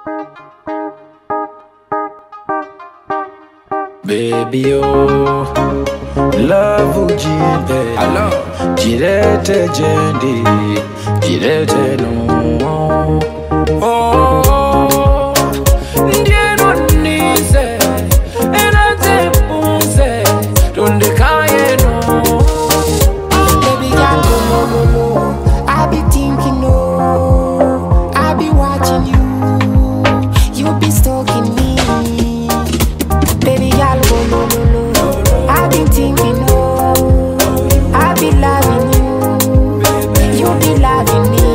Baby, oh, love ujimbe. Hello, jirete jendi, jirete no. Oh, ndieno nize, enate punze, tunde kaye no. Baby girl, go. I be thinking, no, I be watching you be stalking me. Baby girl, go. I be thinking, no, I be loving you be loving me.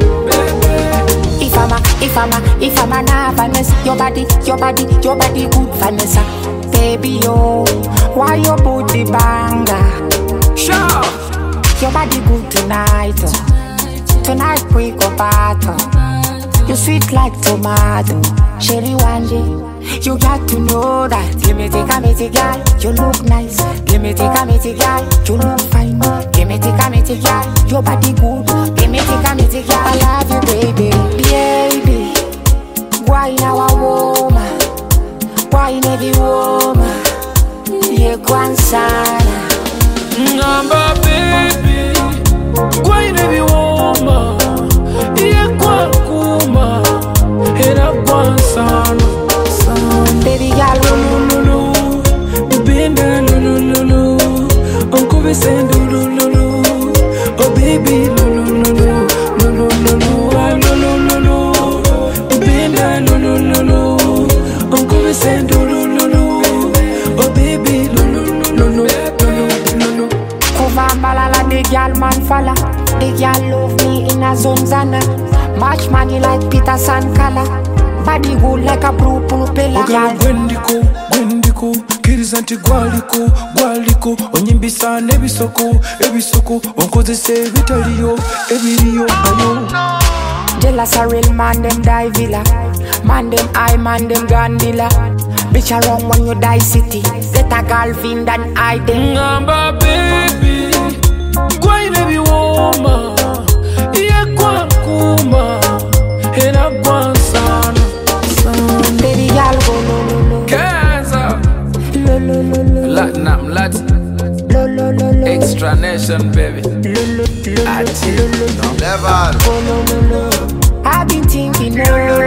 If I'm an Vanessa, your body good Vanessa. Baby, oh, why your booty banger? Sure. Your body good tonight. Tonight we go battle. You sweet like tomato. Cherry one day, you got to know that. Give me take a girl, you look nice. Give me take a girl, you look fine. Give me take a girl, your body good. Give me take a girl, I love you, baby. Baby, why now a woman? Why never woman? You go sana. Number baby, why never woman? You kwa kuma, hera kwa sana. Baby girl, Lulu, benda lulu, uncle Vincent lulu, oh baby lulu, benda lulu, uncle Vincent lulu, oh baby lulu. Malala, the girl man falla. The girl love me in a zonzana. Match money like Peter Sankala. Body good like a blue propeller. Ogala gwendiko, kirizanti gwaliko, onyimbisa nebisoko, onkozesa ebitaliyo, ebiriyo ayo. Jealous a real man, them die villa. Man them I, man them Gandila. Bitch around when you die city. Get a girlfriend and I them. Ngamba baby, gwai nebi woma, iye kwa kuma, hena kwa sana. Baby girl go no. Kaza, Lo. Latinum, Lo. Extra nation baby. Lo. Never. I've been thinking, no.